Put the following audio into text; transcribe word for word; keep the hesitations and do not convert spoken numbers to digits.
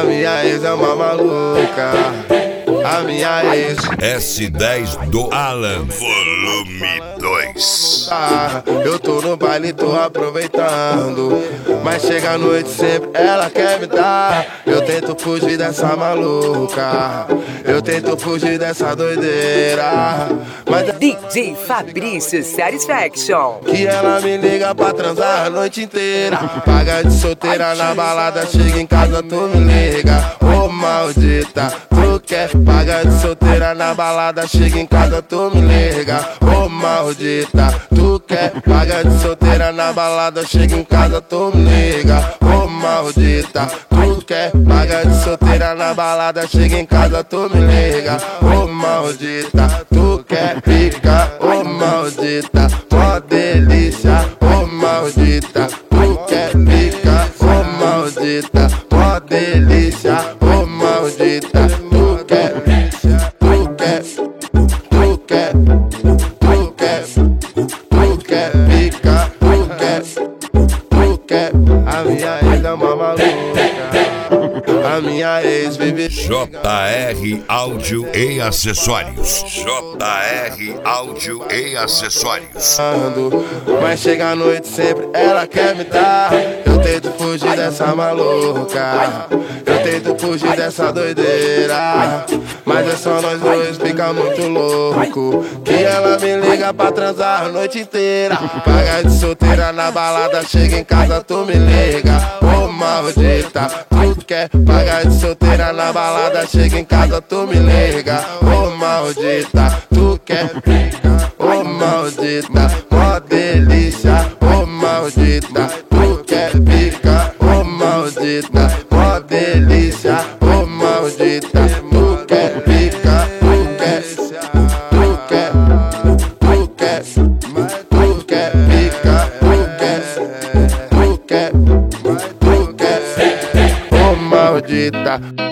A minha ex é uma maluca, a minha ex. S dez do Alan, volume dois. Ah, eu tô no baile, tô aproveitando, mas chega a noite sempre ela quer me dar. Eu tento fugir dessa maluca, eu tento fugir dessa doideira, mas D J Fabrício Satisfaction. que ela me liga pra transar a noite inteira. Paga de solteira na balada, chega em casa, tu me liga. Ô maldita, tu quer? Paga de solteira na balada, chega em casa, tu me liga. Ô maldita, tu quer? Paga de solteira na balada, chega em casa, tu me liga. Ô maldita, tu quer? Paga de solteira na balada, chega em casa, tu me liga. Ô maldita, tu quer? Fica, ô maldita, mó delícia, ô maldita, tu quer? Fica, ô maldita, mó delícia, ô maldita, tu quer? Tu quer? Tu quer? Tu quer? Tu quer? Fica, tu quer? Tu quer? A minha ex é uma maluca, a minha ex vive J R Áudio e Acessórios. J R Áudio e Acessórios. mas chega a noite sempre ela quer me dar. Eu tento fugir dessa maluca, eu tento fugir dessa doideira, mas é só nós dois, fica muito louco. Que ela me liga pra transar a noite inteira. Paga de solteira na balada, chega em casa, tu me liga. Ô maldita, tu quer? Paga de solteira na balada, chega em casa, tu me liga. Ô maldita, tu quer? Ô maldita, mó delícia, ô maldita, tu quer? Fica, ô maldita, mó delícia, ô maldita, tu quer? Fica, tu quer? Tu quer? Tu quer? Tu quer? Fica, tu quer? Tu quer? Tu quer? Ô maldita.